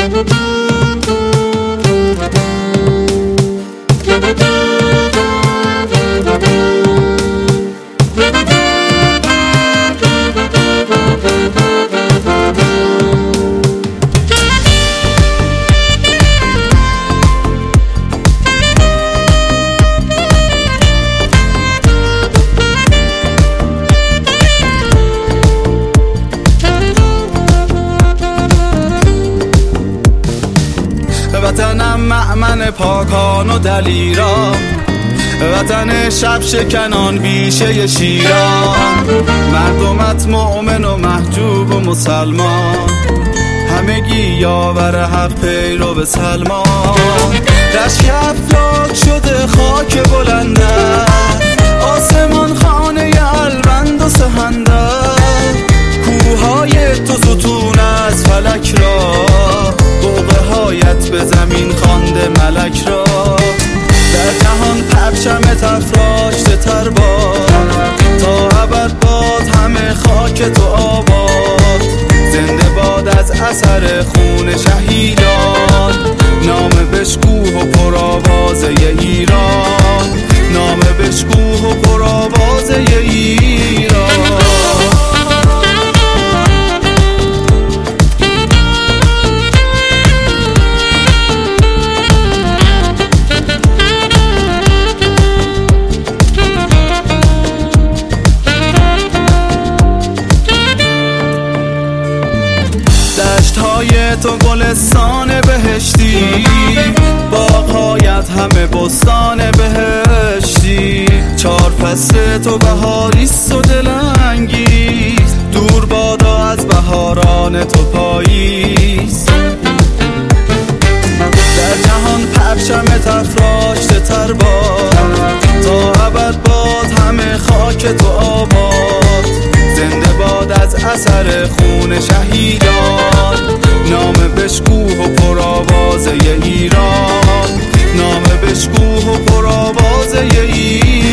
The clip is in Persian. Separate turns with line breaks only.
وطنم مأمن پاکان و دلیران، وطن شب شکنان بیشه شیران، مردمت مؤمن و محجوب و مسلمان، همگی یاور حق پیرو به سلمان. رشک افلاک شده خاک بلنده، آسمان خانه البند و سهنده، کوههای تو ستون از فلک را، بوقه هایت به زمین خوانده ملک را. در جهان پرچمت افراشته تر باد، تا ابد باد همه خاک تو آباد. زنده باد از اثر خون شهیدان، نام بشکوه و پرآوازه ایران، نام بشکوه و پرآوازه ایران. دشت‌های تو گلستان بهشتی، باغ‌هایت همه بستان بهشتی. چار فصل تو بهاریست و دلانگیز، دور بادا از بهاران تو پاییز. در جهان پرچمت افراشته تر باد، تا ابد باد همه خاک تو آباد. زنده باد از اثر خون شهیدان، نام بشکوه و پرآوازه ایران، نام بشکوه و پرآوازه ایران.